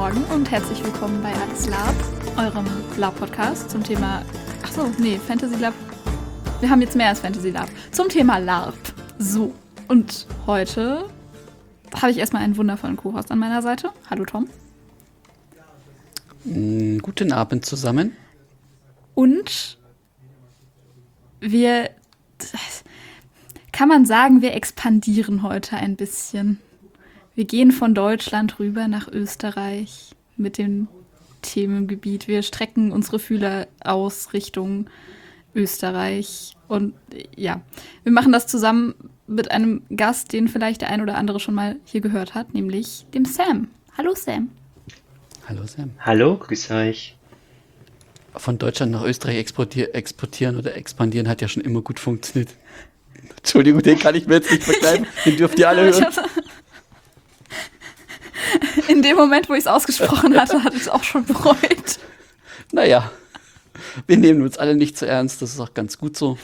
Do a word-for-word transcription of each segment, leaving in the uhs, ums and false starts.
Morgen und herzlich willkommen bei Alles Lab, eurem Lab-Podcast zum Thema, ach so, nee, Fantasy Lab. Wir haben jetzt mehr als Fantasy Lab. Zum Thema LARP. So, und heute habe ich erstmal einen wundervollen Co-Host an meiner Seite. Hallo Tom. Mm, guten Abend zusammen. Und wir, kann man sagen, wir expandieren heute ein bisschen. Wir gehen von Deutschland rüber nach Österreich mit dem Themengebiet. Wir strecken unsere Fühler aus Richtung Österreich. Und ja, wir machen das zusammen mit einem Gast, den vielleicht der ein oder andere schon mal hier gehört hat, nämlich dem Sam. Hallo Sam. Hallo Sam. Hallo, grüß euch. Von Deutschland nach Österreich exportier- exportieren oder expandieren hat ja schon immer gut funktioniert. Entschuldigung, den kann ich mir jetzt nicht verkleiden. Den dürft ihr alle hören. In dem Moment, wo ich es ausgesprochen hatte, hatte ich es auch schon bereut. Naja, wir nehmen uns alle nicht zu ernst, das ist auch ganz gut so.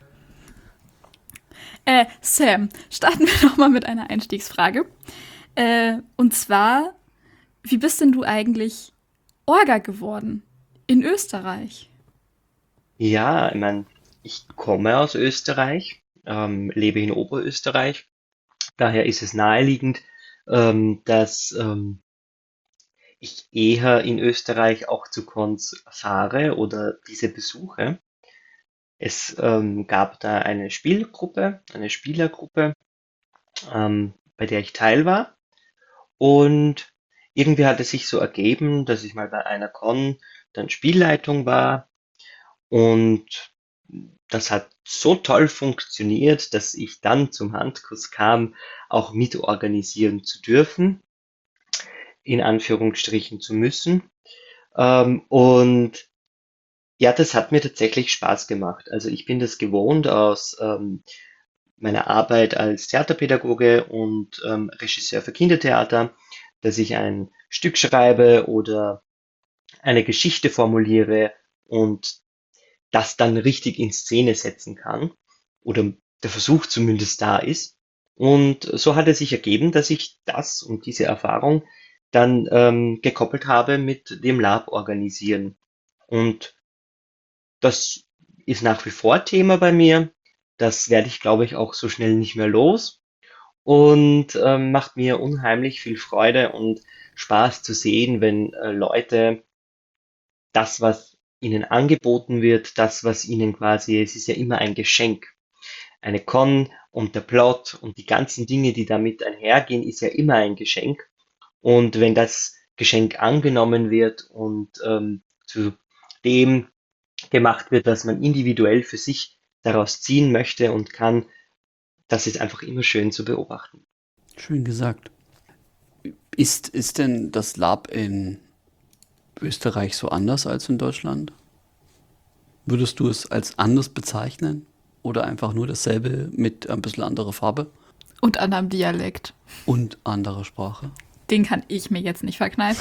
Äh, Sam, starten wir doch mal mit einer Einstiegsfrage. Äh, und zwar, wie bist denn du eigentlich Orga geworden in Österreich? Ja, ich meine, ich komme aus Österreich, ähm, lebe in Oberösterreich. Daher ist es naheliegend, ähm, dass ähm, ich eher in Österreich auch zu Cons fahre oder diese besuche. Es ähm, gab da eine Spielgruppe, eine Spielergruppe, ähm, bei der ich Teil war. Und irgendwie hat es sich so ergeben, dass ich mal bei einer Con dann Spielleitung war. Und das hat so toll funktioniert, dass ich dann zum Handkuss kam, auch mitorganisieren zu dürfen, in Anführungsstrichen zu müssen. Ähm, und ja, das hat mir tatsächlich Spaß gemacht. Also ich bin das gewohnt aus ähm, meiner Arbeit als Theaterpädagoge und ähm, Regisseur für Kindertheater, dass ich ein Stück schreibe oder eine Geschichte formuliere und das dann richtig in Szene setzen kann oder der Versuch zumindest da ist. Und so hat es sich ergeben, dass ich das und diese Erfahrung dann ähm, gekoppelt habe mit dem Lab organisieren. Und das ist nach wie vor Thema bei mir. Das werde ich, glaube ich, auch so schnell nicht mehr los und ähm, macht mir unheimlich viel Freude und Spaß zu sehen, wenn äh, Leute das, was ihnen angeboten wird, das, was ihnen quasi, es ist ja immer ein Geschenk. Eine Con und der Plot und die ganzen Dinge, die damit einhergehen, ist ja immer ein Geschenk. Und wenn das Geschenk angenommen wird und ähm, zu dem gemacht wird, was man individuell für sich daraus ziehen möchte und kann, das ist einfach immer schön zu beobachten. Schön gesagt. Ist, ist denn das Lab in Österreich so anders als in Deutschland? Würdest du es als anders bezeichnen? Oder einfach nur dasselbe mit ein bisschen anderer Farbe? Und anderem Dialekt. Und anderer Sprache? Den kann ich mir jetzt nicht verkneifen.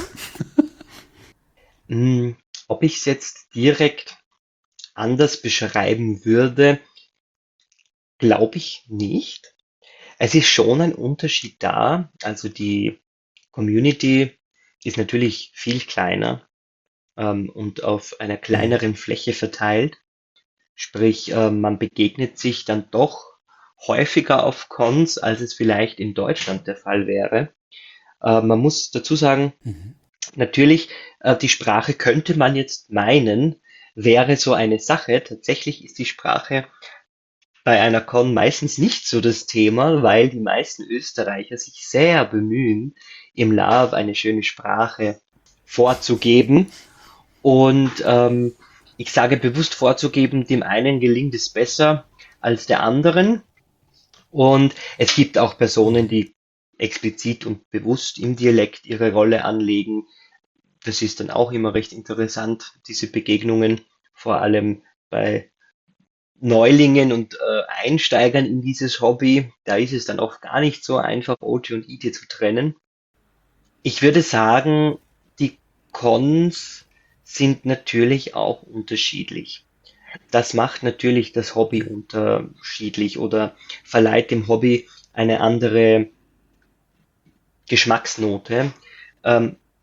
Hm, ob ich es jetzt direkt anders beschreiben würde, glaube ich nicht. Es ist schon ein Unterschied da. Also die Community ist natürlich viel kleiner ähm, und auf einer kleineren Fläche verteilt. Sprich, äh, man begegnet sich dann doch häufiger auf Cons, als es vielleicht in Deutschland der Fall wäre. Äh, man muss dazu sagen, Mhm. natürlich, äh, die Sprache könnte man jetzt meinen, wäre so eine Sache. Tatsächlich ist die Sprache bei einer Con meistens nicht so das Thema, weil die meisten Österreicher sich sehr bemühen, im Lab eine schöne Sprache vorzugeben. Und ähm, ich sage bewusst vorzugeben, dem einen gelingt es besser als der anderen. Und es gibt auch Personen, die explizit und bewusst im Dialekt ihre Rolle anlegen. Das ist dann auch immer recht interessant, diese Begegnungen, vor allem bei Neulingen und äh, Einsteigern in dieses Hobby. Da ist es dann oft gar nicht so einfach, O T und I T zu trennen. Ich würde sagen, die Cons sind natürlich auch unterschiedlich. Das macht natürlich das Hobby unterschiedlich oder verleiht dem Hobby eine andere Geschmacksnote. Ähm,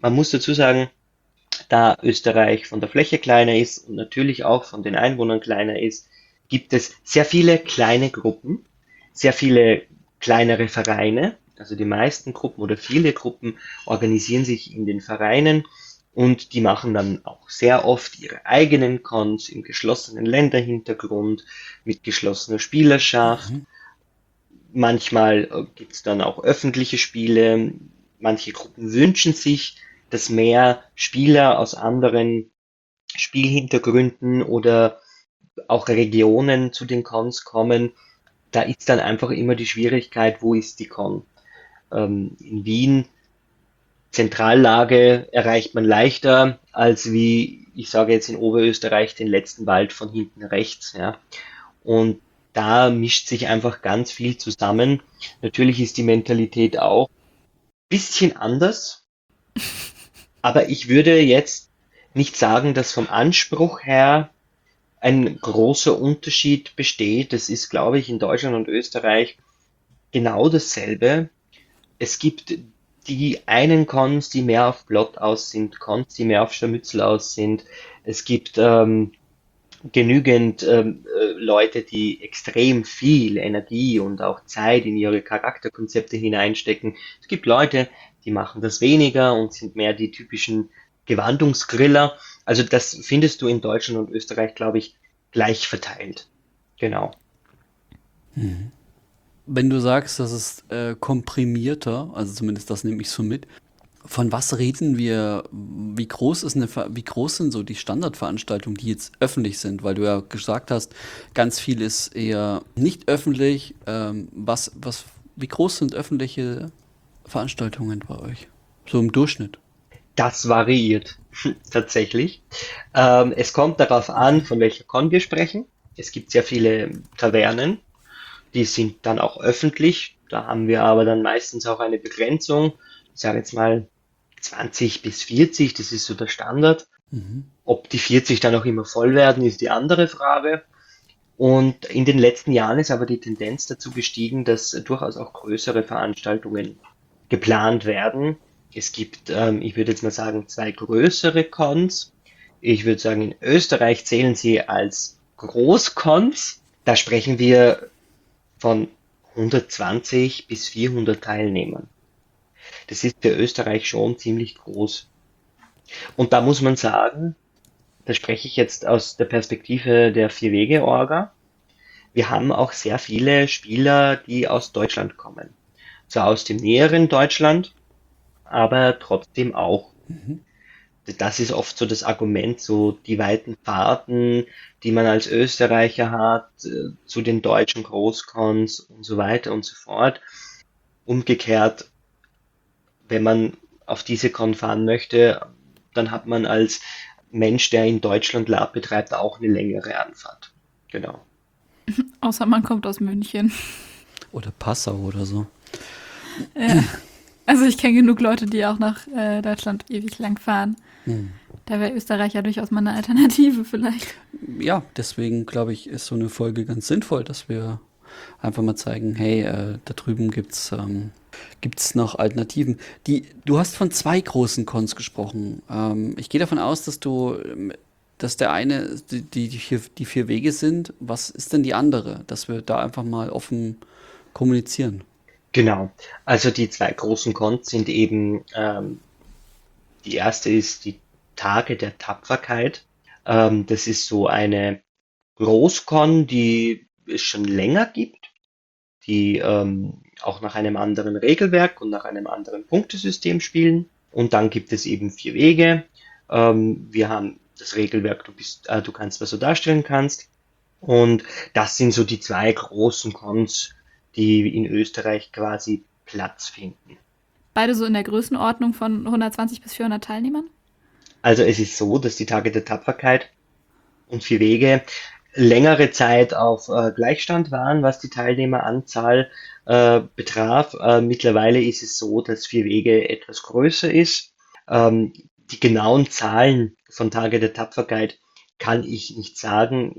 Man muss dazu sagen, da Österreich von der Fläche kleiner ist und natürlich auch von den Einwohnern kleiner ist, gibt es sehr viele kleine Gruppen, sehr viele kleinere Vereine. Also die meisten Gruppen oder viele Gruppen organisieren sich in den Vereinen und die machen dann auch sehr oft ihre eigenen Cons im geschlossenen Länderhintergrund mit geschlossener Spielerschaft. Mhm. Manchmal äh, gibt es dann auch öffentliche Spiele. Manche Gruppen wünschen sich, dass mehr Spieler aus anderen Spielhintergründen oder auch Regionen zu den Cons kommen. Da ist dann einfach immer die Schwierigkeit, wo ist die Con? Ähm, in Wien, Zentrallage erreicht man leichter als wie, ich sage jetzt in Oberösterreich, den letzten Wald von hinten rechts. Ja. Und da mischt sich einfach ganz viel zusammen. Natürlich ist die Mentalität auch ein bisschen anders, aber ich würde jetzt nicht sagen, dass vom Anspruch her ein großer Unterschied besteht. Das ist, glaube ich, in Deutschland und Österreich genau dasselbe. Es gibt die einen Cons, die mehr auf Plot aus sind, Cons, die mehr auf Scharmützel aus sind. Es gibt ähm, genügend ähm, äh, Leute, die extrem viel Energie und auch Zeit in ihre Charakterkonzepte hineinstecken. Es gibt Leute, die machen das weniger und sind mehr die typischen Gewandungsgriller. Also das findest du in Deutschland und Österreich, glaube ich, gleich verteilt. Genau. Wenn du sagst, das ist äh, komprimierter, also zumindest das nehme ich so mit, von was reden wir? Wie groß ist eine, Ver- wie groß sind so die Standardveranstaltungen, die jetzt öffentlich sind? Weil du ja gesagt hast, ganz viel ist eher nicht öffentlich. Ähm, was, was, wie groß sind öffentliche Veranstaltungen bei euch? So im Durchschnitt. Das variiert tatsächlich. Ähm, es kommt darauf an, von welcher Con wir sprechen. Es gibt sehr viele Tavernen, die sind dann auch öffentlich. Da haben wir aber dann meistens auch eine Begrenzung. Ich sage jetzt mal zwanzig bis vierzig, das ist so der Standard. Mhm. Ob die vierzig dann auch immer voll werden, ist die andere Frage. Und in den letzten Jahren ist aber die Tendenz dazu gestiegen, dass durchaus auch größere Veranstaltungen geplant werden. Es gibt, ähm, ich würde jetzt mal sagen, zwei größere Cons. Ich würde sagen, in Österreich zählen sie als Großcons. Da sprechen wir von hundertzwanzig bis vierhundert Teilnehmern. Das ist für Österreich schon ziemlich groß. Und da muss man sagen, da spreche ich jetzt aus der Perspektive der Vier-Wege-Orga. Wir haben auch sehr viele Spieler, die aus Deutschland kommen. Zwar aus dem näheren Deutschland, aber trotzdem auch. Das ist oft so das Argument, so die weiten Fahrten, die man als Österreicher hat, äh, zu den deutschen Großcons und so weiter und so fort. Umgekehrt, wenn man auf diese Con fahren möchte, dann hat man als Mensch, der in Deutschland Lab betreibt, auch eine längere Anfahrt. Genau. Außer man kommt aus München. Oder Passau oder so. Ja. Also ich kenne genug Leute, die auch nach äh, Deutschland ewig lang fahren. Hm. Da wäre Österreich ja durchaus mal eine Alternative vielleicht. Ja, deswegen glaube ich, ist so eine Folge ganz sinnvoll, dass wir einfach mal zeigen, hey, äh, da drüben gibt's ähm, gibt's noch Alternativen. Die, du hast von zwei großen Cons gesprochen. Ähm, ich gehe davon aus, dass du, ähm, dass der eine die, die, die, vier, die vier Wege sind. Was ist denn die andere? Dass wir da einfach mal offen kommunizieren. Genau. Also die zwei großen Cons sind eben, ähm, die erste ist die Tage der Tapferkeit. Ähm, das ist so eine Großcon, die es schon länger gibt, die ähm, auch nach einem anderen Regelwerk und nach einem anderen Punktesystem spielen. Und dann gibt es eben vier Wege. Ähm, wir haben das Regelwerk, du bist, äh, du kannst, was du darstellen kannst. Und das sind so die zwei großen Cons, die in Österreich quasi Platz finden. Beide so in der Größenordnung von hundertzwanzig bis vierhundert Teilnehmern? Also es ist so, dass die Tage der Tapferkeit und vier Wege längere Zeit auf äh, Gleichstand waren, was die Teilnehmeranzahl äh, betraf. Äh, mittlerweile ist es so, dass vier Wege etwas größer ist. Ähm, die genauen Zahlen von Tage der Tapferkeit kann ich nicht sagen. Ich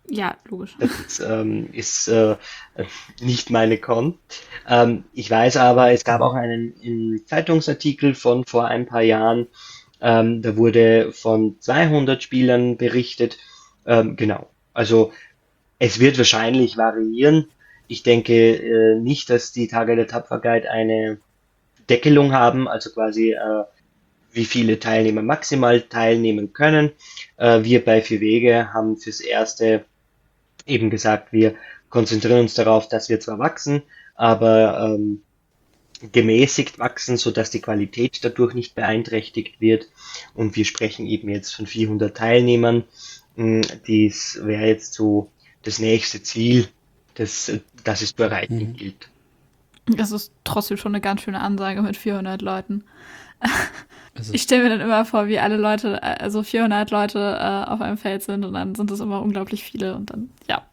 Ja, logisch. Das ähm, ist äh, nicht meine Con. Ähm, ich weiß aber, es gab auch einen, einen Zeitungsartikel von vor ein paar Jahren, ähm, da wurde von zweihundert Spielern berichtet. Ähm, genau. Also es wird wahrscheinlich variieren. Ich denke äh, nicht, dass die Tage der Tapferkeit eine Deckelung haben, also quasi äh, wie viele Teilnehmer maximal teilnehmen können. Äh, wir bei Vier Wege haben fürs Erste eben gesagt, wir konzentrieren uns darauf, dass wir zwar wachsen, aber ähm, gemäßigt wachsen, sodass die Qualität dadurch nicht beeinträchtigt wird. Und wir sprechen eben jetzt von vierhundert Teilnehmern. Mm, Dies wäre jetzt so das nächste Ziel, das, das es zu erreichen Mhm. gilt. Das ist trotzdem schon eine ganz schöne Ansage mit vierhundert Leuten. Es Ich ist, stelle mir dann immer vor, wie alle Leute, äh, also vierhundert Leute äh, auf einem Feld sind und dann sind es immer unglaublich viele und dann, ja.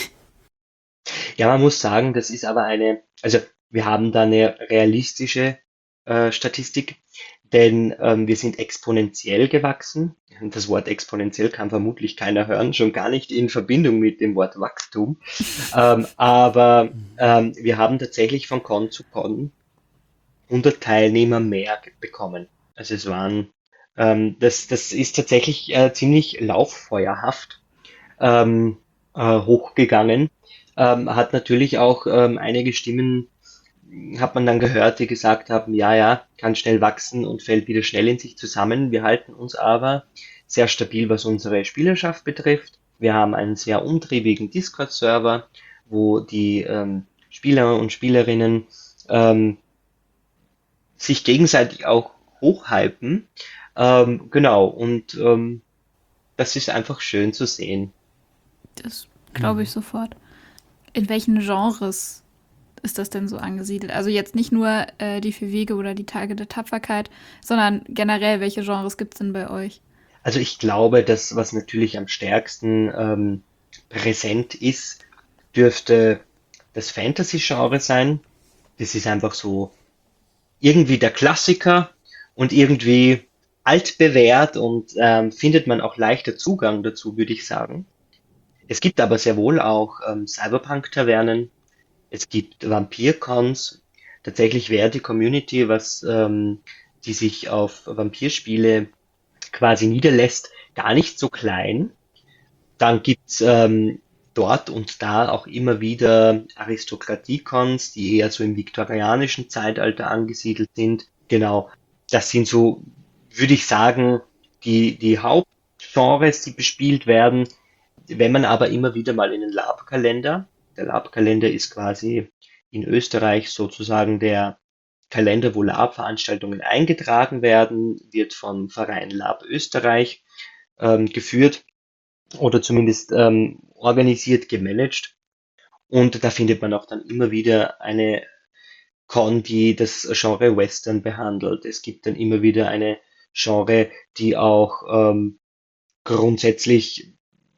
Ja, man muss sagen, das ist aber eine, also wir haben da eine realistische äh, Statistik, denn ähm, wir sind exponentiell gewachsen. Und das Wort exponentiell kann vermutlich keiner hören, schon gar nicht in Verbindung mit dem Wort Wachstum. Ähm, aber ähm, wir haben tatsächlich von Con zu Con hundert Teilnehmer mehr ge- bekommen. Also es waren, ähm, das, das ist tatsächlich äh, ziemlich lauffeuerhaft ähm, äh, hochgegangen. Ähm, hat natürlich auch ähm, einige Stimmen, hat man dann gehört, die gesagt haben, ja, ja, kann schnell wachsen und fällt wieder schnell in sich zusammen. Wir halten uns aber sehr stabil, was unsere Spielerschaft betrifft. Wir haben einen sehr umtriebigen Discord-Server, wo die ähm, Spieler und Spielerinnen ähm, sich gegenseitig auch hochhypen. Ähm, genau, und ähm, das ist einfach schön zu sehen. Das glaube ich sofort. In welchen Genres ist das denn so angesiedelt? Also jetzt nicht nur äh, die Vier Wege oder die Tage der Tapferkeit, sondern generell, welche Genres gibt es denn bei euch? Also ich glaube, das, was natürlich am stärksten ähm, präsent ist, dürfte das Fantasy-Genre sein. Das ist einfach so irgendwie der Klassiker und irgendwie altbewährt und ähm, findet man auch leichter Zugang dazu, würde ich sagen. Es gibt aber sehr wohl auch ähm, Cyberpunk-Tavernen, es gibt Vampir-Cons. Tatsächlich wäre die Community, was ähm, die sich auf Vampirspiele quasi niederlässt, gar nicht so klein. Dann gibt's ähm, dort und da auch immer wieder Aristokratie-Cons, die eher so im viktorianischen Zeitalter angesiedelt sind. Genau, das sind so, würde ich sagen, die, die Hauptgenres, die bespielt werden. Wenn man aber immer wieder mal in den Lab-Kalender, der Lab-Kalender ist quasi in Österreich sozusagen der Kalender, wo Lab-Veranstaltungen eingetragen werden, wird vom Verein Lab Österreich ähm, geführt oder zumindest ähm, organisiert, gemanagt. Und da findet man auch dann immer wieder eine Con, die das Genre Western behandelt. Es gibt dann immer wieder eine Genre, die auch ähm, grundsätzlich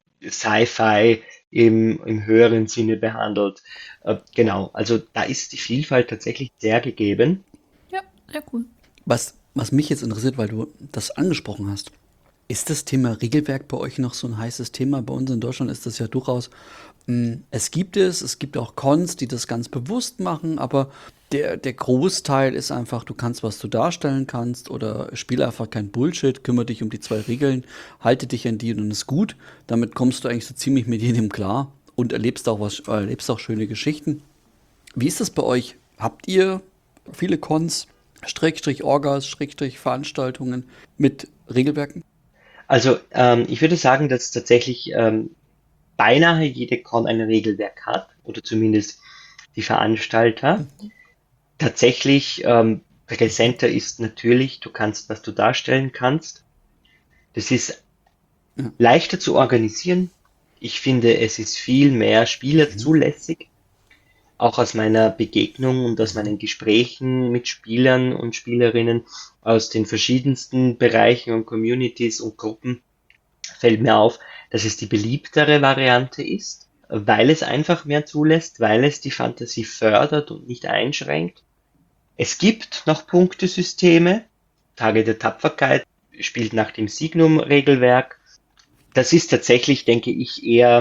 Sci-Fi im, im höheren Sinne behandelt. Äh, genau, also da ist die Vielfalt tatsächlich sehr gegeben. Ja, sehr cool. was, was mich jetzt interessiert, weil du das angesprochen hast, ist das Thema Regelwerk bei euch noch so ein heißes Thema? Bei uns in Deutschland ist das ja durchaus, mh, es gibt es, es gibt auch Cons, die das ganz bewusst machen, aber der, der Großteil ist einfach, du kannst, was du darstellen kannst oder spiel einfach kein Bullshit, kümmere dich um die zwei Regeln, halte dich an die und dann ist gut. Damit kommst du eigentlich so ziemlich mit jedem klar und erlebst auch was, erlebst auch schöne Geschichten. Wie ist das bei euch? Habt ihr viele Cons, Schrägstrich Orgas, Schrägstrich Veranstaltungen mit Regelwerken? Also ähm, ich würde sagen, dass tatsächlich ähm, beinahe jede Con ein Regelwerk hat oder zumindest die Veranstalter. Tatsächlich ähm, präsenter ist natürlich, du kannst, was du darstellen kannst. Das ist Ja. leichter zu organisieren. Ich finde, es ist viel mehr spielerzulässig, auch aus meiner Begegnung und aus meinen Gesprächen mit Spielern und Spielerinnen aus den verschiedensten Bereichen und Communities und Gruppen fällt mir auf, dass es die beliebtere Variante ist, weil es einfach mehr zulässt, weil es die Fantasie fördert und nicht einschränkt. Es gibt noch Punktesysteme. Tage der Tapferkeit spielt nach dem Signum-Regelwerk. Das ist tatsächlich, denke ich, eher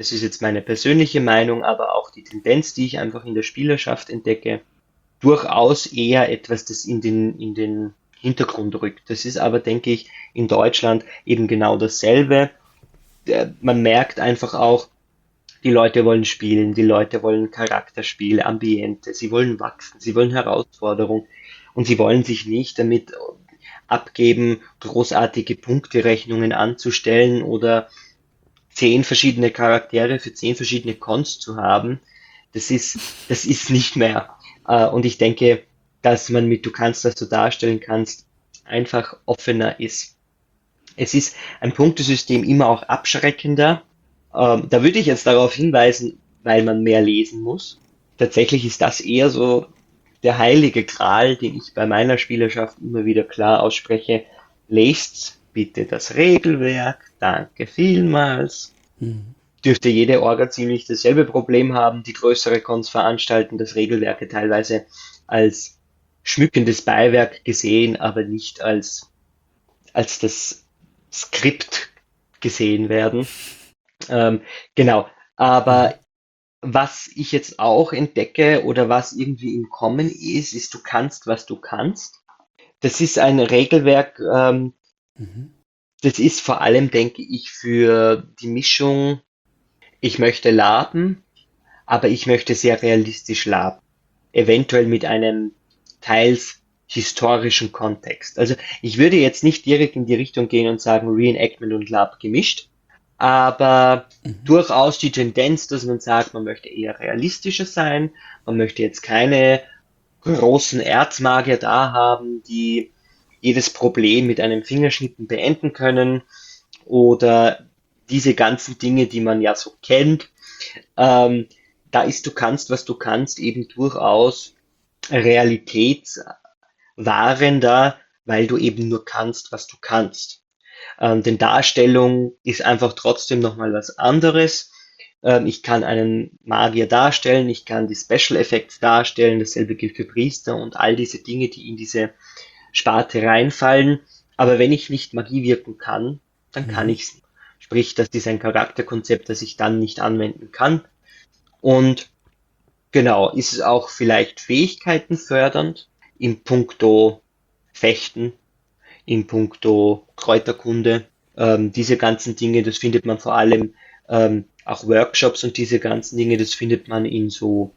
das ist jetzt meine persönliche Meinung, aber auch die Tendenz, die ich einfach in der Spielerschaft entdecke, durchaus eher etwas, das in den, in den Hintergrund rückt. Das ist aber, denke ich, in Deutschland eben genau dasselbe. Der- Man merkt einfach auch, die Leute wollen spielen, die Leute wollen Charakterspiele, Ambiente, sie wollen wachsen, sie wollen Herausforderung und sie wollen sich nicht damit abgeben, großartige Punkterechnungen anzustellen oder zehn verschiedene Charaktere für zehn verschiedene Cons zu haben. Das ist, das ist nicht mehr. Äh, und ich denke, dass man mit du kannst, was du darstellen kannst, einfach offener ist. Es ist ein Punktesystem immer auch abschreckender. Ähm, da würde ich jetzt darauf hinweisen, weil man mehr lesen muss. Tatsächlich ist das eher so der heilige Gral, den ich bei meiner Spielerschaft immer wieder klar ausspreche. Lest bitte das Regelwerk. Danke vielmals. Mhm. Dürfte jede Orga ziemlich dasselbe Problem haben, die größere Cons veranstalten, das Regelwerke teilweise als schmückendes Beiwerk gesehen, aber nicht als, als das Skript gesehen werden. Ähm, genau. Mhm. Aber was ich jetzt auch entdecke oder was irgendwie im Kommen ist, ist, du kannst, was du kannst. Das ist ein Regelwerk, ähm, Mhm. das ist vor allem, denke ich, für die Mischung, ich möchte laben, aber ich möchte sehr realistisch laben. Eventuell mit einem teils historischen Kontext. Also ich würde jetzt nicht direkt in die Richtung gehen und sagen Reenactment und Lab gemischt, aber Mhm. durchaus die Tendenz, dass man sagt, man möchte eher realistischer sein, man möchte jetzt keine großen Erzmagier da haben, die jedes Problem mit einem Fingerschnippen beenden können oder diese ganzen Dinge, die man ja so kennt. Ähm, Da ist du kannst, was du kannst, eben durchaus realitätswahrender, weil du eben nur kannst, was du kannst. Ähm, denn Darstellung ist einfach trotzdem nochmal was anderes. Ähm, ich kann einen Magier darstellen, ich kann die Special Effects darstellen, dasselbe gilt für Priester und all diese Dinge, die in diese Sparte reinfallen. Aber wenn ich nicht Magie wirken kann, dann kann Mhm. ich es nicht. Sprich, das ist ein Charakterkonzept, das ich dann nicht anwenden kann. Und genau, ist es auch vielleicht Fähigkeiten fördernd in puncto Fechten, in puncto Kräuterkunde. Ähm, diese ganzen Dinge, das findet man vor allem ähm, auch Workshops und diese ganzen Dinge, das findet man in so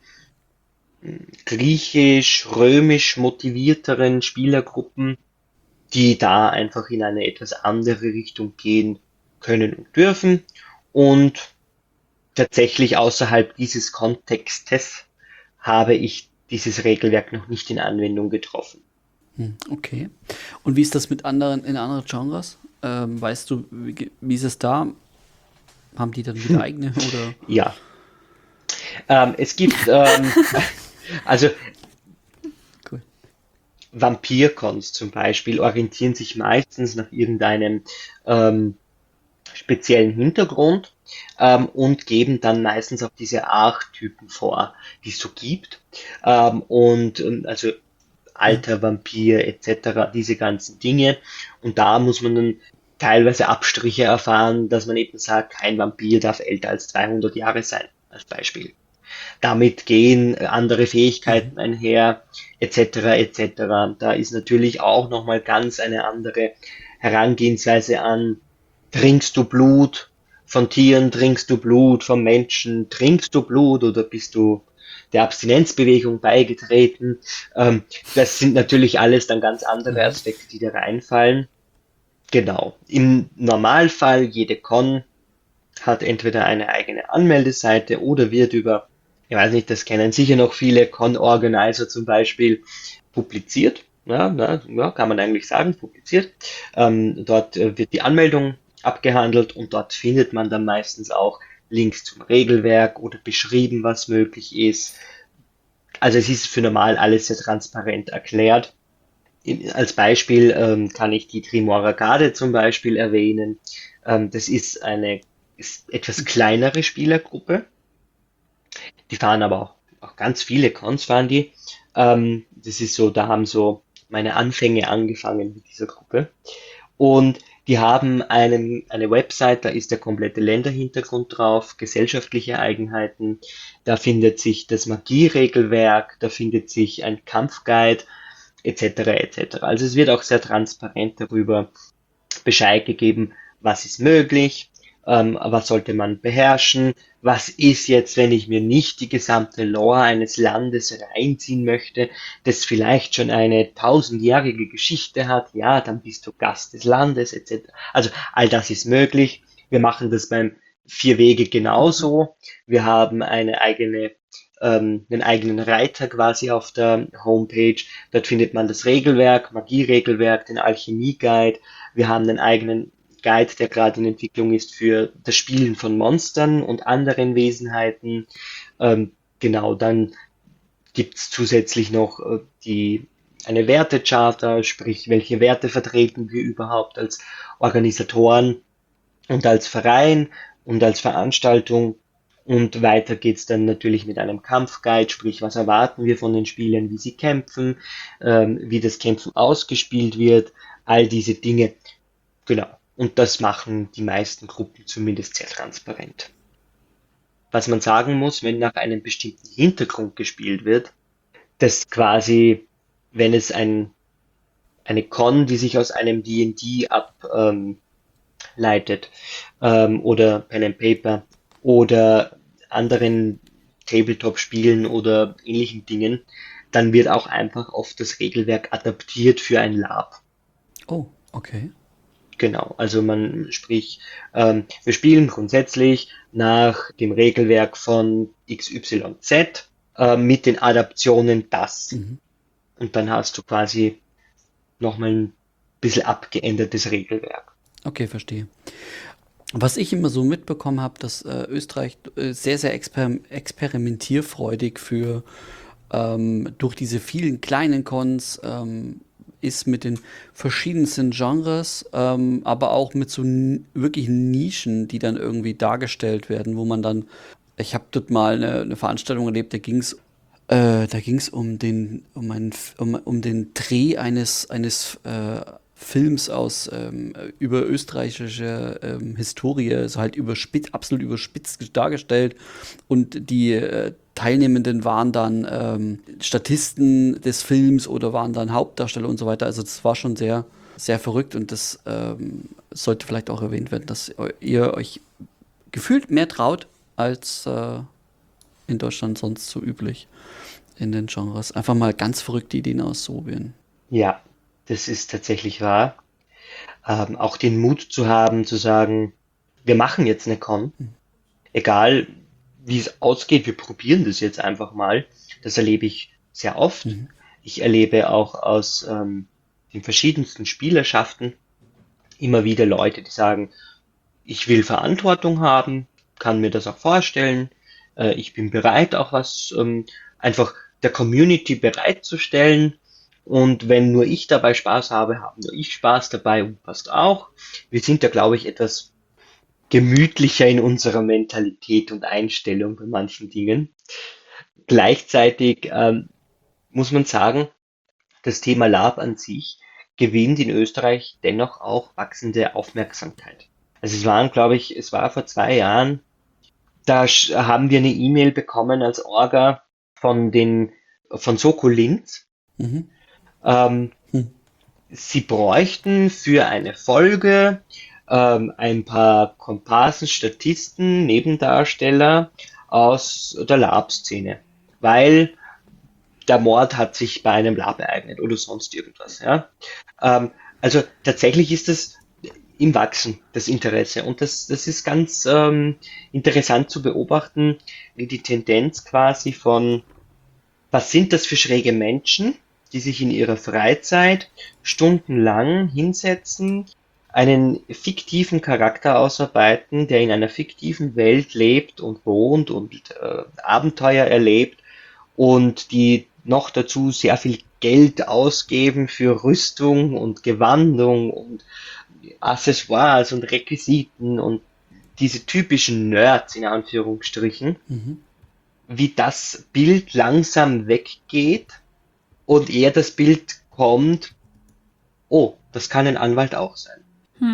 griechisch, römisch motivierteren Spielergruppen, die da einfach in eine etwas andere Richtung gehen können und dürfen. Und tatsächlich außerhalb dieses Kontextes habe ich dieses Regelwerk noch nicht in Anwendung getroffen. Hm, okay. Und wie ist das mit anderen in anderen Genres? Ähm, weißt du, wie, ge- wie ist es da? Haben die dann wieder eigene oder? Ja, ähm, es gibt, ähm, also Cool. Vampircons zum Beispiel orientieren sich meistens nach irgendeinem ähm, speziellen Hintergrund ähm, und geben dann meistens auch diese Archetypen vor, die es so gibt. Ähm, und ähm, also Mhm. alter Vampir et cetera, diese ganzen Dinge. Und da muss man dann teilweise Abstriche erfahren, dass man eben sagt, kein Vampir darf älter als zweihundert Jahre sein, als Beispiel. Damit gehen andere Mhm. Fähigkeiten einher, et cetera et cetera. Da ist natürlich auch nochmal ganz eine andere Herangehensweise an, trinkst du Blut von Tieren, trinkst du Blut von Menschen, trinkst du Blut oder bist du der Abstinenzbewegung beigetreten? Ähm, Das sind natürlich alles dann ganz andere Mhm. Aspekte, die da reinfallen. Genau. Im Normalfall, jede Con hat entweder eine eigene Anmeldeseite oder wird über, ich weiß nicht, das kennen sicher noch viele, Con-Organizer zum Beispiel, publiziert. Ja, na, ja, kann man eigentlich sagen, publiziert. Ähm, dort äh, wird die Anmeldung abgehandelt und dort findet man dann meistens auch Links zum Regelwerk oder beschrieben, was möglich ist. Also es ist für normal alles sehr transparent erklärt. In, als Beispiel ähm, kann ich die Trimora Garde zum Beispiel erwähnen. Ähm, das ist eine ist etwas kleinere Spielergruppe. Die fahren aber auch, auch ganz viele Cons fahren die. Ähm, das ist so, da haben so meine Anfänge angefangen mit dieser Gruppe. Und Die haben einen, eine Website, da ist der komplette Länderhintergrund drauf, gesellschaftliche Eigenheiten, da findet sich das Magieregelwerk, da findet sich ein Kampfguide, et cetera et cetera. Also es wird auch sehr transparent darüber Bescheid gegeben, was ist möglich, ähm, was sollte man beherrschen, was ist jetzt, wenn ich mir nicht die gesamte Lore eines Landes reinziehen möchte, das vielleicht schon eine tausendjährige Geschichte hat, ja, dann bist du Gast des Landes, et cetera. Also all das ist möglich. Wir machen das beim Vier Wege genauso. Wir haben eine eigene, ähm, einen eigenen Reiter quasi auf der Homepage. Dort findet man das Regelwerk, Magieregelwerk, den Alchemie-Guide. Wir haben einen eigenen Guide, der gerade in Entwicklung ist für das Spielen von Monstern und anderen Wesenheiten. Ähm, genau, dann gibt's zusätzlich noch äh, die eine Wertecharta, sprich, welche Werte vertreten wir überhaupt als Organisatoren und als Verein und als Veranstaltung. Und weiter geht's dann natürlich mit einem Kampfguide, sprich, was erwarten wir von den Spielern, wie sie kämpfen, ähm, wie das Kämpfen ausgespielt wird, all diese Dinge. Genau. Und das machen die meisten Gruppen zumindest sehr transparent. Was man sagen muss, wenn nach einem bestimmten Hintergrund gespielt wird, dass quasi, wenn es ein, eine Con, die sich aus einem D und D ableitet, ähm, oder Pen and Paper oder anderen Tabletop-Spielen oder ähnlichen Dingen, dann wird auch einfach oft das Regelwerk adaptiert für ein Lab. Oh, okay. Genau, also man sprich, ähm, wir spielen grundsätzlich nach dem Regelwerk von X Y Z äh, mit den Adaptionen das. Mhm. Und dann hast du quasi nochmal ein bisschen abgeändertes Regelwerk. Okay, verstehe. Was ich immer so mitbekommen habe, dass äh, Österreich äh, sehr, sehr exper experimentierfreudig für ähm, durch diese vielen kleinen Cons ähm, ist mit den verschiedensten Genres, ähm, aber auch mit so n- wirklich Nischen, die dann irgendwie dargestellt werden, wo man dann, ich habe dort mal eine, eine Veranstaltung erlebt, da ging es äh, da ging's um den um einen, F- um, um den Dreh eines eines äh, Films aus ähm, über österreichische ähm, Historie, also halt überspitzt, absolut überspitzt dargestellt. Und die äh, Teilnehmenden waren dann ähm, Statisten des Films oder waren dann Hauptdarsteller und so weiter. Also das war schon sehr, sehr verrückt und das ähm, sollte vielleicht auch erwähnt werden, dass ihr euch gefühlt mehr traut als äh, in Deutschland sonst so üblich in den Genres. Einfach mal ganz verrückte Ideen ausprobieren. Ja, das ist tatsächlich wahr. Ähm, auch den Mut zu haben, zu sagen, wir machen jetzt eine Con, egal wie es ausgeht, wir probieren das jetzt einfach mal. Das erlebe ich sehr oft. Mhm. Ich erlebe auch aus ähm, den verschiedensten Spielerschaften immer wieder Leute, die sagen, ich will Verantwortung haben, kann mir das auch vorstellen, äh, ich bin bereit, auch was ähm, einfach der Community bereitzustellen. Und wenn nur ich dabei Spaß habe, haben nur ich Spaß dabei und passt auch. Wir sind da, glaube ich, etwas gemütlicher in unserer Mentalität und Einstellung bei manchen Dingen. Gleichzeitig ähm, muss man sagen, das Thema Lab an sich gewinnt in Österreich dennoch auch wachsende Aufmerksamkeit. Also es waren, glaube ich, es war vor zwei Jahren, da sch- haben wir eine E-Mail bekommen als Orga von den von Soko Linz. Mhm. Ähm, Hm. Sie bräuchten für eine Folge ähm, ein paar Komparsen, Statisten, Nebendarsteller aus der Lab-Szene, weil der Mord hat sich bei einem Lab ereignet oder sonst irgendwas. Ja? Ähm, also tatsächlich ist das im Wachsen, das Interesse. Und das, das ist ganz ähm, interessant zu beobachten, wie die Tendenz quasi von, was sind das für schräge Menschen, die sich in ihrer Freizeit stundenlang hinsetzen, einen fiktiven Charakter ausarbeiten, der in einer fiktiven Welt lebt und wohnt und äh, Abenteuer erlebt und die noch dazu sehr viel Geld ausgeben für Rüstung und Gewandung und Accessoires und Requisiten und diese typischen Nerds in Anführungsstrichen, Mhm. wie das Bild langsam weggeht und eher das Bild kommt, oh, das kann ein Anwalt auch sein. Hm.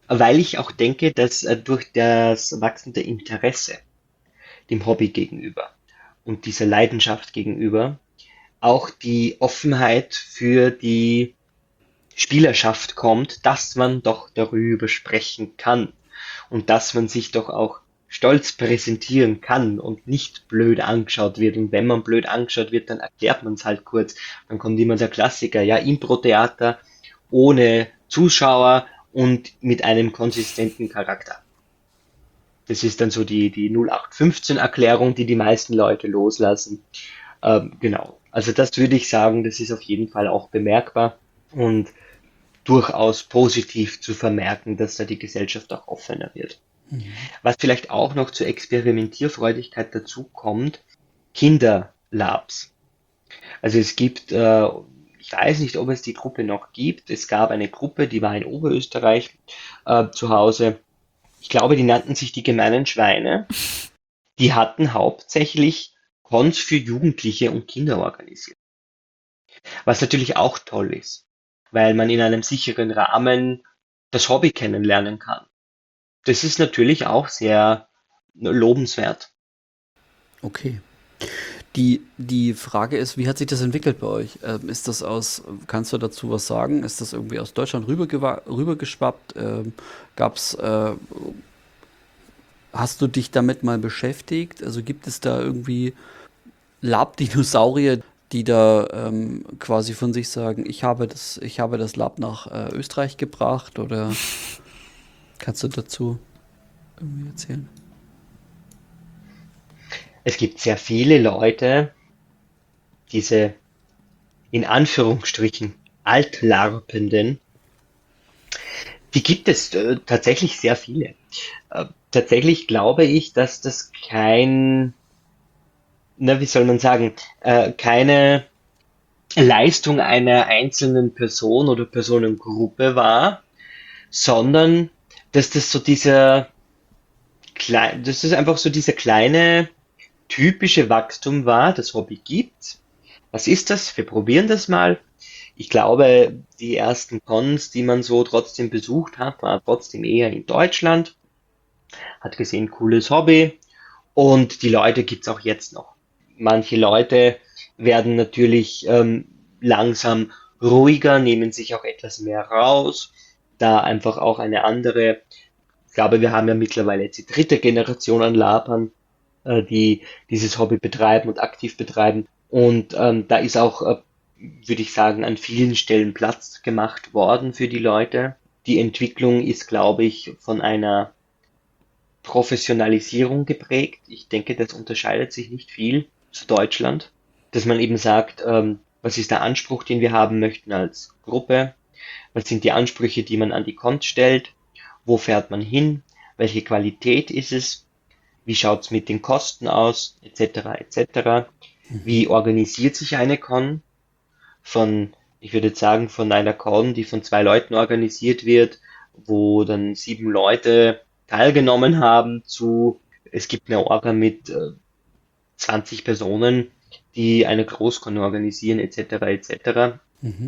weil ich auch denke, dass äh, durch das wachsende Interesse dem Hobby gegenüber und dieser Leidenschaft gegenüber auch die Offenheit für die Spielerschaft kommt, dass man doch darüber sprechen kann und dass man sich doch auch stolz präsentieren kann und nicht blöd angeschaut wird. Und wenn man blöd angeschaut wird, dann erklärt man es halt kurz. Dann kommt immer der Klassiker, ja, Impro-Theater ohne Zuschauer und mit einem konsistenten Charakter. Das ist dann so die, die null acht fünfzehn Erklärung, die die meisten Leute loslassen. Ähm, genau. Also das würde ich sagen, das ist auf jeden Fall auch bemerkbar und durchaus positiv zu vermerken, dass da die Gesellschaft auch offener wird. Was vielleicht auch noch zur Experimentierfreudigkeit dazu kommt, Kinderlabs. Also es gibt, äh, ich weiß nicht, ob es die Gruppe noch gibt. Es gab eine Gruppe, die war in Oberösterreich äh, zu Hause. Ich glaube, die nannten sich die gemeinen Schweine. Die hatten hauptsächlich Cons für Jugendliche und Kinder organisiert. Was natürlich auch toll ist, weil man in einem sicheren Rahmen das Hobby kennenlernen kann. Das ist natürlich auch sehr lobenswert. Okay. Die, die Frage ist, wie hat sich das entwickelt bei euch? Ähm, ist das aus, kannst du dazu was sagen? Ist das irgendwie aus Deutschland rübergewa- rübergeschwappt? Ähm, gab's, äh, hast du dich damit mal beschäftigt? Also gibt es da irgendwie Lab-Dinosaurier, die da ähm, quasi von sich sagen, ich habe das, ich habe das Lab nach äh, Österreich gebracht? Oder kannst du dazu irgendwie erzählen? Es gibt sehr viele Leute, diese in Anführungsstrichen Altlarpenden, die gibt es äh, tatsächlich sehr viele. Äh, tatsächlich glaube ich, dass das kein, na, wie soll man sagen, äh, keine Leistung einer einzelnen Person oder Personengruppe war, sondern dass das so dieser klein, dass das einfach so dieser kleine typische Wachstum war, das Hobby gibt. Was ist das? Wir probieren das mal. Ich glaube, die ersten Cons, die man so trotzdem besucht hat, war trotzdem eher in Deutschland. Hat gesehen, cooles Hobby. Und die Leute gibt's auch jetzt noch. Manche Leute werden natürlich ähm, langsam ruhiger, nehmen sich auch etwas mehr raus, da einfach auch eine andere, ich glaube, wir haben ja mittlerweile jetzt die dritte Generation an Labern, äh, die dieses Hobby betreiben und aktiv betreiben. Und ähm, da ist auch, äh, würde ich sagen, an vielen Stellen Platz gemacht worden für die Leute. Die Entwicklung ist, glaube ich, von einer Professionalisierung geprägt. Ich denke, das unterscheidet sich nicht viel zu Deutschland, dass man eben sagt, ähm, was ist der Anspruch, den wir haben möchten als Gruppe? Was sind die Ansprüche, die man an die Cons stellt? Wo fährt man hin? Welche Qualität ist es? Wie schaut's mit den Kosten aus? Etc. et cetera. Wie organisiert sich eine Con? Von, ich würde jetzt sagen, von einer Con, die von zwei Leuten organisiert wird, wo dann sieben Leute teilgenommen haben, zu, es gibt eine Orga mit äh, zwanzig Personen, die eine Großcon organisieren, etc. et cetera.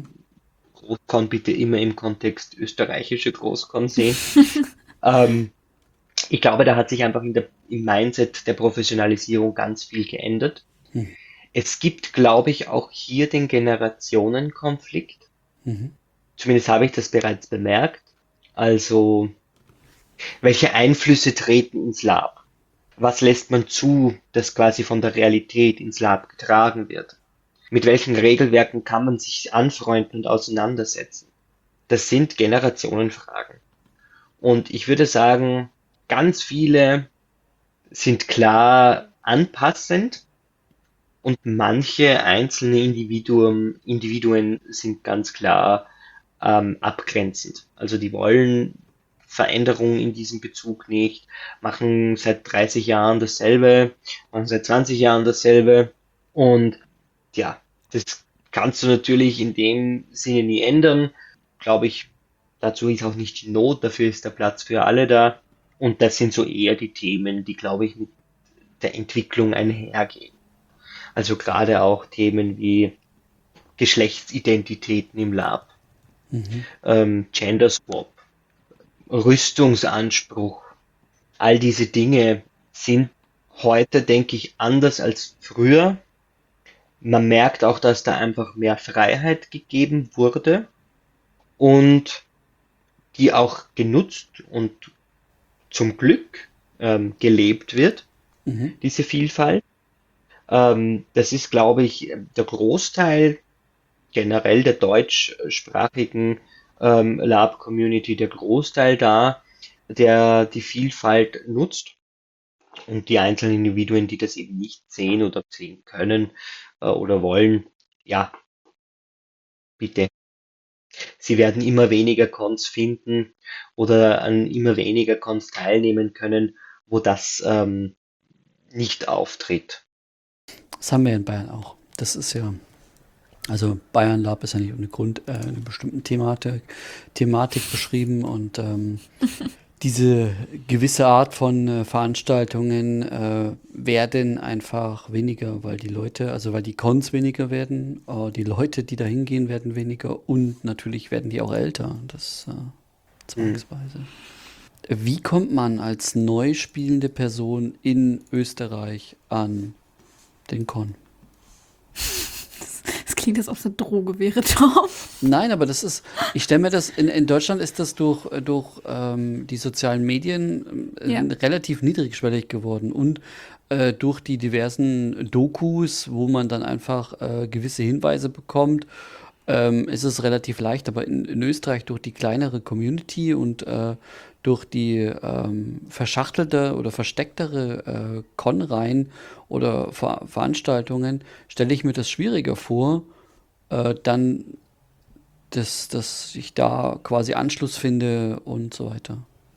Großcon bitte immer im Kontext österreichische Großcon sehen. ähm, ich glaube, da hat sich einfach in der, im Mindset der Professionalisierung ganz viel geändert. Es gibt, glaube ich, auch hier den Generationenkonflikt. Zumindest habe ich das bereits bemerkt. Also, welche Einflüsse treten ins Lab? Was lässt man zu, dass quasi von der Realität ins Lab getragen wird? Mit welchen Regelwerken kann man sich anfreunden und auseinandersetzen? Das sind Generationenfragen. Und ich würde sagen, ganz viele sind klar anpassend und manche einzelne Individuen, Individuen sind ganz klar ähm, abgrenzend. Also die wollen Veränderungen in diesem Bezug nicht, machen seit dreißig Jahren dasselbe, machen seit zwanzig Jahren dasselbe und ja, das kannst du natürlich in dem Sinne nie ändern, glaube ich. Dazu ist auch nicht die Not, dafür ist der Platz für alle da. Und das sind so eher die Themen, die, glaube ich, mit der Entwicklung einhergehen. Also gerade auch Themen wie Geschlechtsidentitäten im Lab, ähm, Gender Swap, Rüstungsanspruch, all diese Dinge sind heute, denke ich, anders als früher. Man merkt auch, dass da einfach mehr Freiheit gegeben wurde und die auch genutzt und zum Glück ähm, gelebt wird, Mhm. diese Vielfalt. Ähm, das ist, glaube ich, der Großteil generell der deutschsprachigen ähm, Lab-Community, der Großteil da, der die Vielfalt nutzt. Und die einzelnen Individuen, die das eben nicht sehen oder sehen können äh, oder wollen, ja, bitte. Sie werden immer weniger Cons finden oder an immer weniger Cons teilnehmen können, wo das ähm, nicht auftritt. Das haben wir in Bayern auch. Das ist ja, also Bayern Lab ist ja nicht ohne Grund äh, eine bestimmte Thematik, Thematik beschrieben und ähm, diese gewisse Art von äh, Veranstaltungen äh, werden einfach weniger, weil die Leute, also weil die Cons weniger werden, äh, die Leute, die da hingehen, werden weniger und natürlich werden die auch älter. Das äh, Hm. zwangsweise. Wie kommt man als neu spielende Person in Österreich an den Con? Das klingt, als ob es eine Droge wäre, Tom. Nein, aber das ist, ich stelle mir das, in, in Deutschland ist das durch, äh, durch ähm, die sozialen Medien Ja. ähm, relativ niedrigschwellig geworden und äh, durch die diversen Dokus, wo man dann einfach äh, gewisse Hinweise bekommt, ähm, ist es relativ leicht. Aber in, in Österreich durch die kleinere Community und äh, durch die ähm, verschachtelte oder verstecktere äh, Con-Reihen oder Ver Veranstaltungen stelle ich mir das schwieriger vor, äh, dann dass, dass ich da quasi Anschluss finde und so weiter.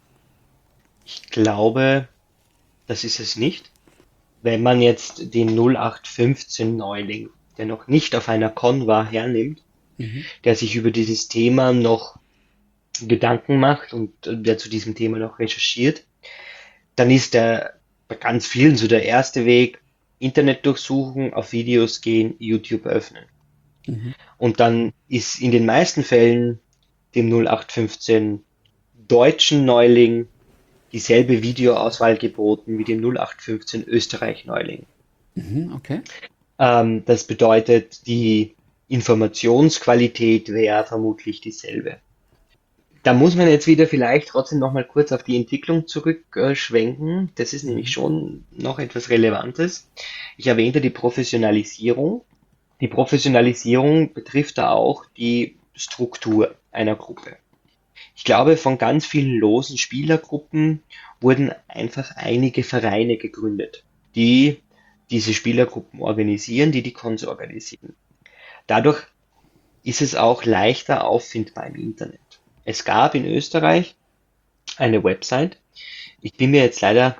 Ich glaube, das ist es nicht. Wenn man jetzt den null acht fünfzehn Neuling, der noch nicht auf einer Con war, hernimmt, Mhm. der sich über dieses Thema noch Gedanken macht und äh, der zu diesem Thema noch recherchiert, dann ist der bei ganz vielen so der erste Weg, Internet durchsuchen, auf Videos gehen, YouTube öffnen. Mhm. Und dann ist in den meisten Fällen dem null acht fünfzehn deutschen Neuling dieselbe Videoauswahl geboten wie dem null acht fünfzehn Österreich Neuling. Mhm, okay. Ähm, das bedeutet, die Informationsqualität wäre vermutlich dieselbe. Da muss man jetzt wieder vielleicht trotzdem noch mal kurz auf die Entwicklung zurückschwenken. Das ist nämlich Mhm. schon noch etwas Relevantes. Ich erwähnte die Professionalisierung. Die Professionalisierung betrifft da auch die Struktur einer Gruppe. Ich glaube, von ganz vielen losen Spielergruppen wurden einfach einige Vereine gegründet, die diese Spielergruppen organisieren, die die Cons organisieren. Dadurch ist es auch leichter auffindbar im Internet. Es gab in Österreich eine Website, ich bin mir jetzt leider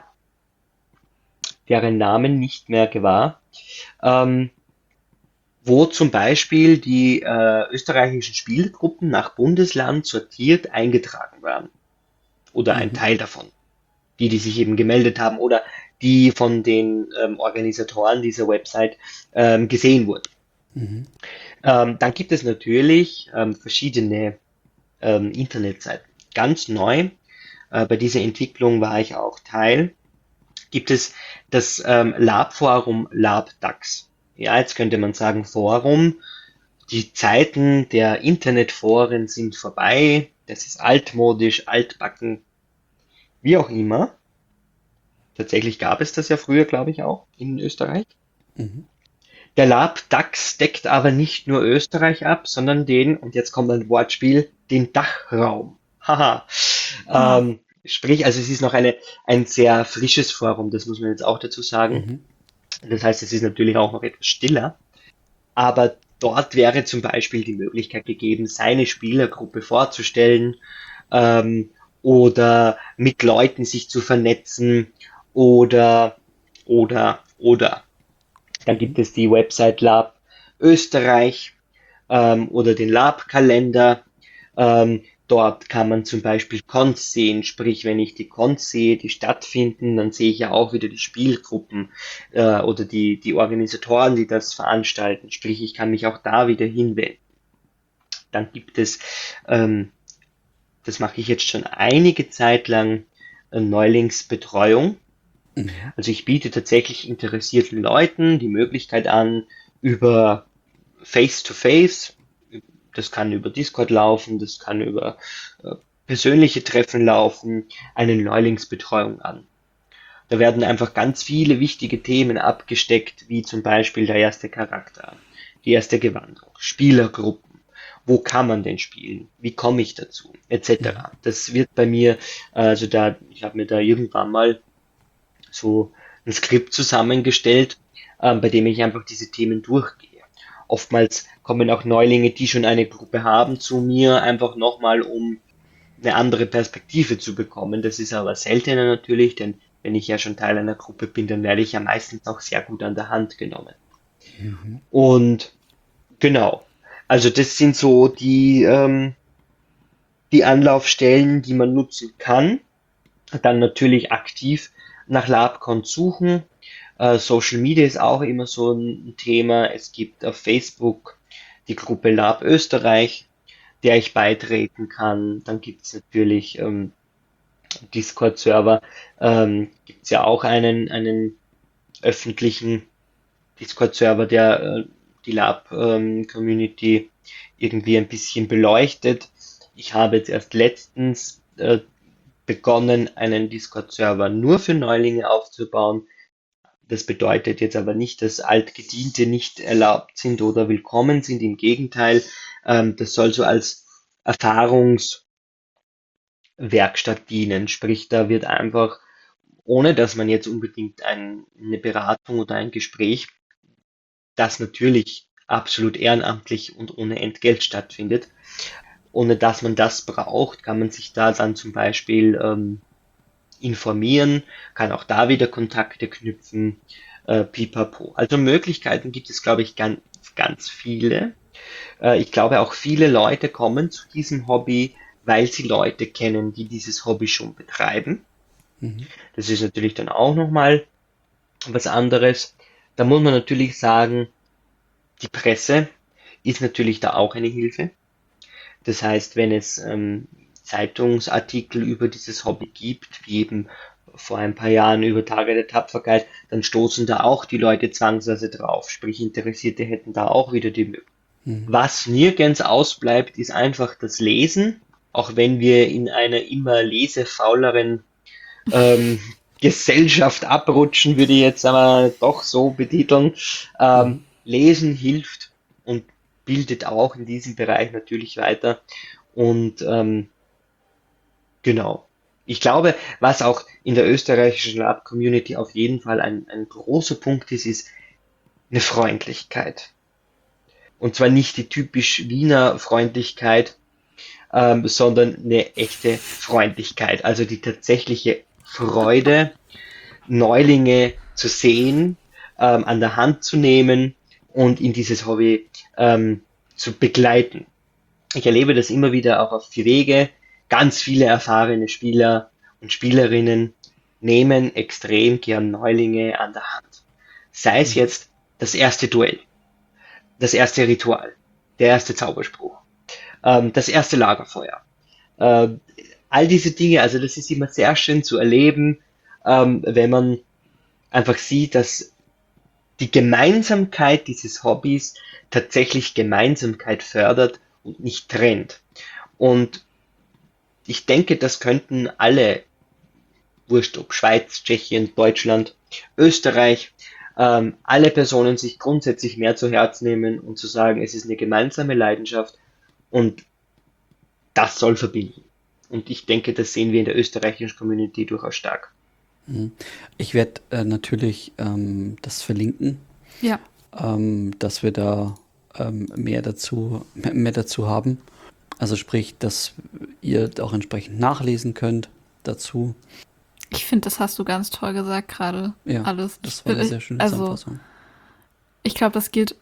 deren Namen nicht mehr gewahr, ähm, wo zum Beispiel die äh, österreichischen Spielgruppen nach Bundesland sortiert eingetragen waren. Oder ein Mhm. Teil davon. Die, die sich eben gemeldet haben oder die von den ähm, Organisatoren dieser Website ähm, gesehen wurden. Mhm. Ähm, dann gibt es natürlich ähm, verschiedene ähm, Internetseiten. Ganz neu, äh, bei dieser Entwicklung war ich auch Teil, gibt es das ähm, Lab-Forum LabDAX. Ja, jetzt könnte man sagen Forum. Die Zeiten der Internetforen sind vorbei. Das ist altmodisch, altbacken, wie auch immer. Tatsächlich gab es das ja früher, glaube ich, auch in Österreich. Mhm. Der LabDAX deckt aber nicht nur Österreich ab, sondern den, und jetzt kommt ein Wortspiel, den Dachraum. Haha. Ah, Ähm, sprich, also es ist noch eine, ein sehr frisches Forum, das muss man jetzt auch dazu sagen. Mhm. Das heißt, es ist natürlich auch noch etwas stiller, aber dort wäre zum Beispiel die Möglichkeit gegeben, seine Spielergruppe vorzustellen, ähm, oder mit Leuten sich zu vernetzen oder, oder, oder. Dann Mhm. gibt es die Website Lab Österreich ähm, oder den Lab-Kalender. Ähm, dort kann man zum Beispiel Cons sehen, sprich, wenn ich die Cons sehe, die stattfinden, dann sehe ich ja auch wieder die Spielgruppen äh, oder die, die Organisatoren, die das veranstalten. Sprich, ich kann mich auch da wieder hinwenden. Dann gibt es ähm, das mache ich jetzt schon einige Zeit lang, äh, Neulingsbetreuung. Mhm. Also ich biete tatsächlich interessierten Leuten die Möglichkeit an, über Face-to-Face, das kann über Discord laufen, das kann über äh, persönliche Treffen laufen, eine Neulingsbetreuung an. Da werden einfach ganz viele wichtige Themen abgesteckt, wie zum Beispiel der erste Charakter, die erste Gewandung, Spielergruppen, wo kann man denn spielen, wie komme ich dazu, Mhm. et cetera. Das wird bei mir, also da, ich habe mir da irgendwann mal so ein Skript zusammengestellt, ähm, bei dem ich einfach diese Themen durchgehe. Oftmals kommen auch Neulinge, die schon eine Gruppe haben, zu mir, einfach nochmal, um eine andere Perspektive zu bekommen. Das ist aber seltener natürlich, denn wenn ich ja schon Teil einer Gruppe bin, dann werde ich ja meistens auch sehr gut an der Hand genommen. Mhm. Und genau, also das sind so die, ähm, die Anlaufstellen, die man nutzen kann. Dann natürlich aktiv nach LabCon suchen. Äh, Social Media ist auch immer so ein Thema. Es gibt auf Facebook die Gruppe Lab Österreich, der ich beitreten kann. Dann gibt es natürlich ähm, Discord-Server. Ähm, gibt es ja auch einen, einen öffentlichen Discord-Server, der äh, die Lab-Community irgendwie ein bisschen beleuchtet. Ich habe jetzt erst letztens äh, begonnen, einen Discord-Server nur für Neulinge aufzubauen. Das bedeutet jetzt aber nicht, dass Altgediente nicht erlaubt sind oder willkommen sind. Im Gegenteil, ähm, das soll so als Erfahrungswerkstatt dienen. Sprich, da wird einfach, ohne dass man jetzt unbedingt ein, eine Beratung oder ein Gespräch, das natürlich absolut ehrenamtlich und ohne Entgelt stattfindet, ohne dass man das braucht, kann man sich da dann zum Beispiel ähm, informieren, kann auch da wieder Kontakte knüpfen, äh, pipapo. Also Möglichkeiten gibt es, glaube ich, ganz, ganz viele. Äh, ich glaube, auch viele Leute kommen zu diesem Hobby, weil sie Leute kennen, die dieses Hobby schon betreiben. Mhm. Das ist natürlich dann auch nochmal was anderes. Da muss man natürlich sagen, die Presse ist natürlich da auch eine Hilfe. Das heißt, wenn es ähm, Zeitungsartikel über dieses Hobby gibt, wie eben vor ein paar Jahren über Tage der Tapferkeit, dann stoßen da auch die Leute zwangsweise drauf. Sprich, Interessierte hätten da auch wieder die Möglichkeit. Mhm. Was nirgends ausbleibt, ist einfach das Lesen. Auch wenn wir in einer immer lesefauleren ähm, Gesellschaft abrutschen, würde ich jetzt aber doch so betiteln. Ähm, Mhm. Lesen hilft und bildet auch in diesem Bereich natürlich weiter. Und ähm, genau. Ich glaube, was auch in der österreichischen Lab-Community auf jeden Fall ein, ein großer Punkt ist, ist eine Freundlichkeit. Und zwar nicht die typisch Wiener Freundlichkeit, ähm, sondern eine echte Freundlichkeit. Also die tatsächliche Freude, Neulinge zu sehen, ähm, an der Hand zu nehmen und in dieses Hobby ähm, zu begleiten. Ich erlebe das immer wieder auch auf die Wege. Ganz viele erfahrene Spieler und Spielerinnen nehmen extrem gern Neulinge an der Hand. Sei es Mhm. jetzt das erste Duell, das erste Ritual, der erste Zauberspruch, ähm, das erste Lagerfeuer. Äh, all diese Dinge, also das ist immer sehr schön zu erleben, ähm, wenn man einfach sieht, dass die Gemeinsamkeit dieses Hobbys tatsächlich Gemeinsamkeit fördert und nicht trennt. Und ich denke, das könnten alle, wurscht ob Schweiz, Tschechien, Deutschland, Österreich, ähm, alle Personen sich grundsätzlich mehr zu Herz nehmen und zu sagen, es ist eine gemeinsame Leidenschaft und das soll verbinden. Und ich denke, das sehen wir in der österreichischen Community durchaus stark. Mhm. Ich werde äh, natürlich ähm, das verlinken, Ja, ähm, dass wir da ähm, mehr dazu, mehr, mehr dazu haben. Also sprich, dass ihr auch entsprechend nachlesen könnt dazu. ich finde, das hast du ganz toll gesagt gerade. Ja, Alles. Ich das war bin, eine ich, sehr schöne also, Zusammenfassung. ich glaube, das gilt,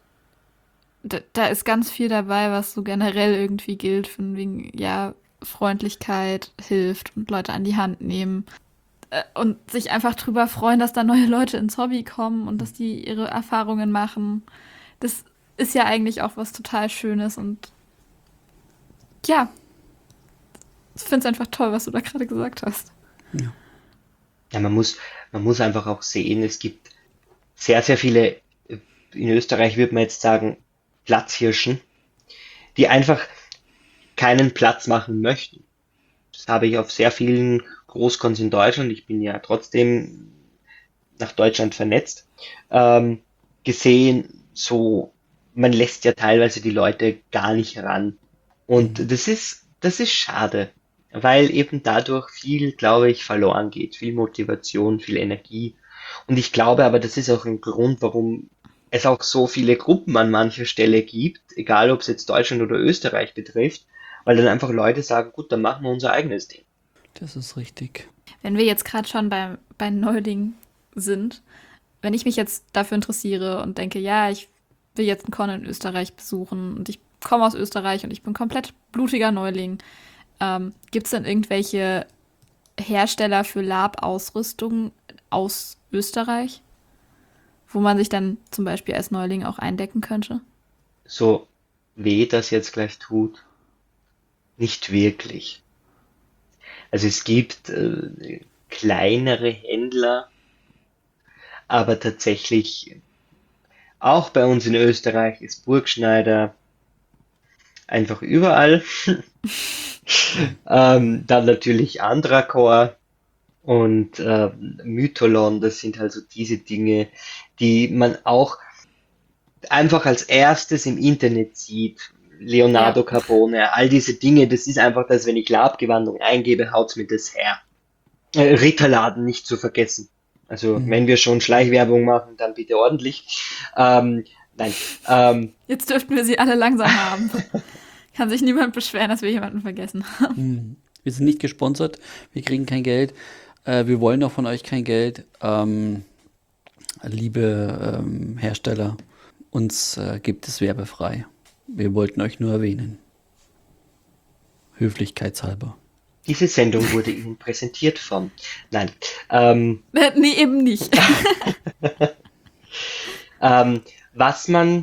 da, da ist ganz viel dabei, was so generell irgendwie gilt, von wegen, ja, Freundlichkeit hilft und Leute an die Hand nehmen. Äh, Und sich einfach drüber freuen, dass da neue Leute ins Hobby kommen und dass die ihre Erfahrungen machen. Das ist ja eigentlich auch was total Schönes und ja, Ich finde es einfach toll, was du da gerade gesagt hast. Ja. Ja, man muss, man muss einfach auch sehen, es gibt sehr, sehr viele, äh, in Österreich würde man jetzt sagen, Platzhirschen, die einfach keinen Platz machen möchten. Das habe ich auf sehr vielen Großcons in Deutschland, ich bin ja trotzdem nach Deutschland vernetzt, ähm, gesehen, so, man lässt ja teilweise die Leute gar nicht ran. Mhm. Und das ist, das ist schade, weil eben dadurch viel, glaube ich, verloren geht, viel Motivation, viel Energie. Und ich glaube aber, das ist auch ein Grund, warum es auch so viele Gruppen an mancher Stelle gibt, egal ob es jetzt Deutschland oder Österreich betrifft, weil dann einfach Leute sagen, gut, dann machen wir unser eigenes Ding. Das ist richtig. Wenn wir jetzt gerade schon bei, bei Neulingen sind, wenn ich mich jetzt dafür interessiere und denke, ja, ich will jetzt einen Con in Österreich besuchen und ich komme aus Österreich und ich bin komplett blutiger Neuling, ähm, gibt es denn irgendwelche Hersteller für Lab-Ausrüstung aus Österreich, wo man sich dann zum Beispiel als Neuling auch eindecken könnte? So weh das jetzt gleich tut, nicht wirklich. Also es gibt äh, kleinere Händler, aber tatsächlich auch bei uns in Österreich ist Burgschneider einfach überall. Ähm, dann natürlich Andracore und äh, Mytholon, das sind also diese Dinge, die man auch einfach als erstes im Internet sieht. Ja. Leonardo Carbone, all diese Dinge, das ist einfach das, wenn ich Labgewandung eingebe, haut's mir das her. Äh, Ritterladen nicht zu vergessen. Also Mhm. wenn wir schon Schleichwerbung machen, dann bitte ordentlich. Ähm, nein, ähm, Jetzt dürften wir sie alle langsam haben. Kann sich niemand beschweren, dass wir jemanden vergessen haben. Mhm. Wir sind nicht gesponsert, wir kriegen kein Geld, äh, wir wollen auch von euch kein Geld. Ähm, liebe ähm, Hersteller, uns äh, gibt es werbefrei. Wir wollten euch nur erwähnen. Höflichkeitshalber. diese Sendung wurde Ihnen präsentiert von. Nein, ähm, Nee, eben nicht. ähm, was man,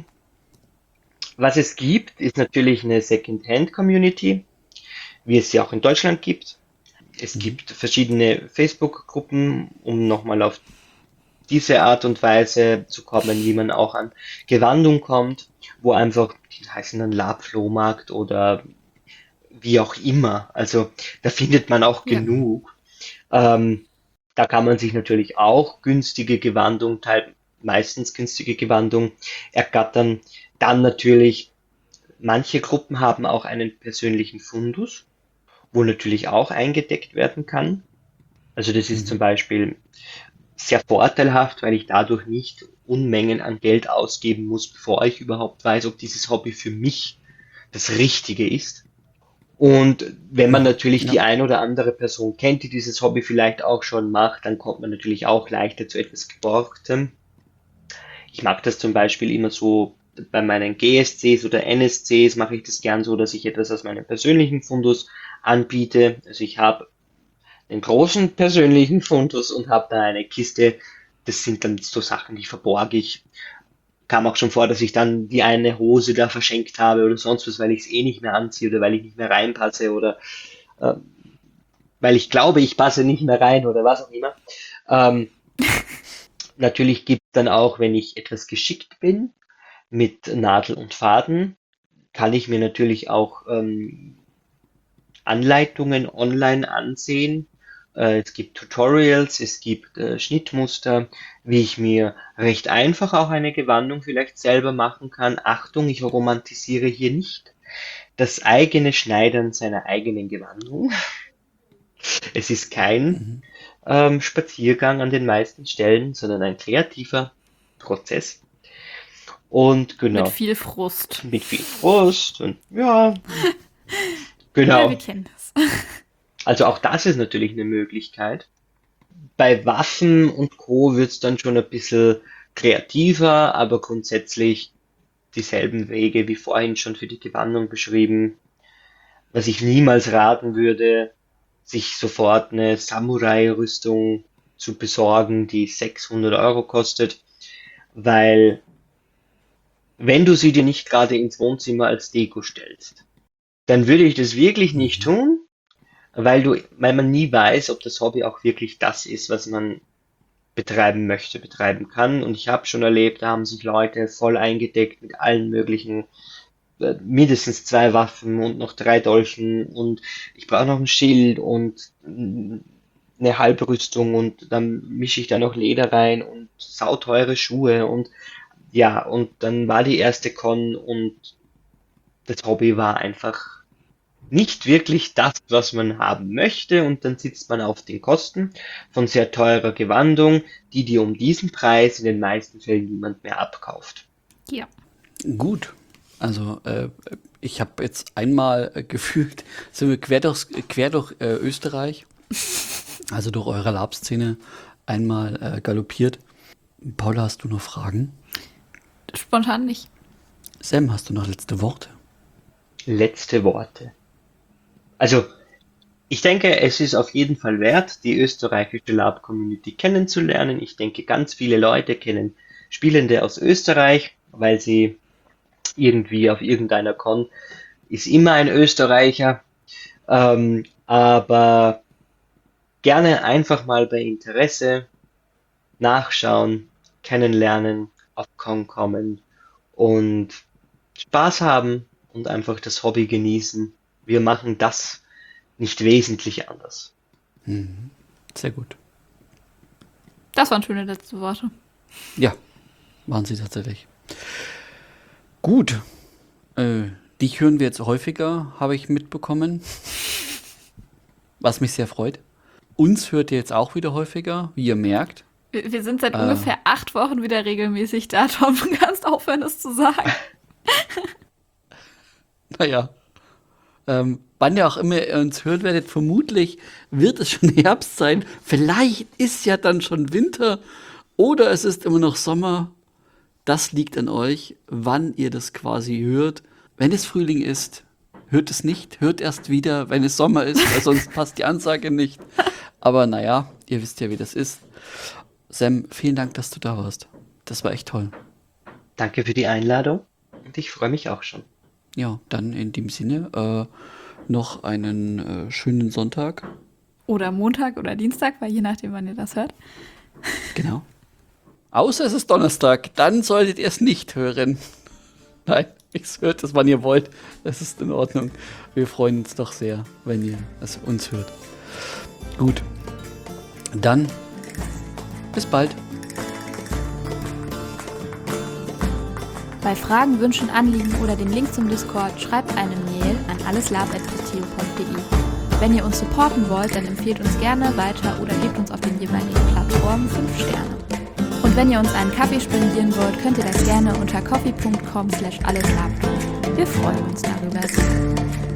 was es gibt, ist natürlich eine Second-Hand-Community, wie es sie auch in Deutschland gibt. Es Mhm. gibt verschiedene Facebook-Gruppen, um nochmal auf diese Art und Weise zu kommen, wie man auch an Gewandung kommt, wo einfach, die heißen dann Lab-Flohmarkt oder wie auch immer. Also da findet man auch Ja. genug. Ähm, Da kann man sich natürlich auch günstige Gewandung, teil, meistens günstige Gewandung ergattern. Dann natürlich, manche Gruppen haben auch einen persönlichen Fundus, wo natürlich auch eingedeckt werden kann. Also das ist zum Mhm. Beispiel sehr vorteilhaft, weil ich dadurch nicht Unmengen an Geld ausgeben muss, bevor ich überhaupt weiß, ob dieses Hobby für mich das Richtige ist. Und wenn man Mhm. natürlich Ja. die ein oder andere Person kennt, die dieses Hobby vielleicht auch schon macht, dann kommt man natürlich auch leichter zu etwas Geborgtem. Ich mag das zum Beispiel immer so bei meinen G S Cs oder N S Cs mache ich das gern so, dass ich etwas aus meinem persönlichen Fundus anbiete. Also ich habe einen großen persönlichen Fundus und habe da eine Kiste. Das sind dann so Sachen, die verborge ich. Kam auch schon vor, dass ich dann die eine Hose da verschenkt habe oder sonst was, weil ich es eh nicht mehr anziehe oder weil ich nicht mehr reinpasse oder äh, weil ich glaube, ich passe nicht mehr rein oder was auch immer. Ähm, Natürlich gibt dann auch, wenn ich etwas geschickt bin mit Nadel und Faden, kann ich mir natürlich auch ähm, Anleitungen online ansehen. Äh, es gibt Tutorials, es gibt äh, Schnittmuster, wie ich mir recht einfach auch eine Gewandung vielleicht selber machen kann. Achtung, ich romantisiere hier nicht das eigene Schneidern seiner eigenen Gewandung. Es ist kein Mhm. ähm, Spaziergang an den meisten Stellen, sondern ein kreativer Prozess. Und Mit genau, viel Frust. mit viel Frust und ja, Ja, wir genau. kennen das. Also auch das ist natürlich eine Möglichkeit. Bei Waffen und Co. wird es dann schon ein bisschen kreativer, aber grundsätzlich dieselben Wege wie vorhin schon für die Gewandung beschrieben. Was ich niemals raten würde, sich sofort eine Samurai-Rüstung zu besorgen, die sechshundert Euro kostet, weil wenn du sie dir nicht gerade ins Wohnzimmer als Deko stellst, dann würde ich das wirklich nicht Mhm. tun, weil du, weil man nie weiß, ob das Hobby auch wirklich das ist, was man betreiben möchte, betreiben kann. Und ich habe schon erlebt, da haben sich Leute voll eingedeckt mit allen möglichen, äh, mindestens zwei Waffen und noch drei Dolchen und ich brauche noch ein Schild und mm, eine Halbrüstung und dann mische ich da noch Leder rein und sauteure Schuhe und ja, und dann war die erste Con und das Hobby war einfach nicht wirklich das, was man haben möchte, und dann sitzt man auf den Kosten von sehr teurer Gewandung, die dir um diesen Preis in den meisten Fällen niemand mehr abkauft. Ja. Gut. Also äh, ich habe jetzt einmal äh, gefühlt, sind wir quer, durchs, quer durch äh, Österreich, also durch eure Lab-Szene, einmal äh, galoppiert. Paula, hast du noch Fragen? Spontan nicht. Sam, hast du noch letzte Worte? Letzte Worte. Also, ich denke, es ist auf jeden Fall wert, die österreichische Lab-Community kennenzulernen. Ich denke, ganz viele Leute kennen Spielende aus Österreich, weil sie irgendwie auf irgendeiner Con ist immer ein Österreicher. Ähm, aber gerne einfach mal bei Interesse nachschauen, kennenlernen, auf Con kommen und Spaß haben und einfach das Hobby genießen. Wir machen das nicht wesentlich anders. Mhm. Sehr gut. Das waren schöne letzte Worte. Ja, waren sie tatsächlich. Gut. Äh, dich hören wir jetzt häufiger, habe ich mitbekommen. Was mich sehr freut. Uns hört ihr jetzt auch wieder häufiger, wie ihr merkt. Wir, wir sind seit Äh. ungefähr acht Wochen wieder regelmäßig da, Tom. Du kannst aufhören, das zu sagen. Naja. Ähm, wann ihr auch immer ihr uns hören werdet, vermutlich wird es schon Herbst sein. Vielleicht ist ja dann schon Winter oder es ist immer noch Sommer. Das liegt an euch, wann ihr das quasi hört. Wenn es Frühling ist, hört es nicht. Hört erst wieder, wenn es Sommer ist, weil sonst passt die Ansage nicht. Aber naja, ihr wisst ja, wie das ist. Sam, vielen Dank, dass du da warst. Das war echt toll. Danke für die Einladung und ich freue mich auch schon. Ja, dann in dem Sinne äh, noch einen äh, schönen Sonntag. Oder Montag oder Dienstag, weil je nachdem, wann ihr das hört. Genau. Außer es ist Donnerstag, dann solltet ihr es nicht hören. Nein, ich hört es, wann ihr wollt. Das ist in Ordnung. Wir freuen uns doch sehr, wenn ihr es uns hört. Gut. Dann bis bald. Bei Fragen, Wünschen, Anliegen oder dem Link zum Discord schreibt eine Mail an alleslab punkt trio punkt de. Wenn ihr uns supporten wollt, dann empfehlt uns gerne weiter oder gebt uns auf den jeweiligen Plattformen fünf Sterne. Und wenn ihr uns einen Kaffee spendieren wollt, könnt ihr das gerne unter coffee punkt com slash alleslab tun. Wir freuen uns darüber.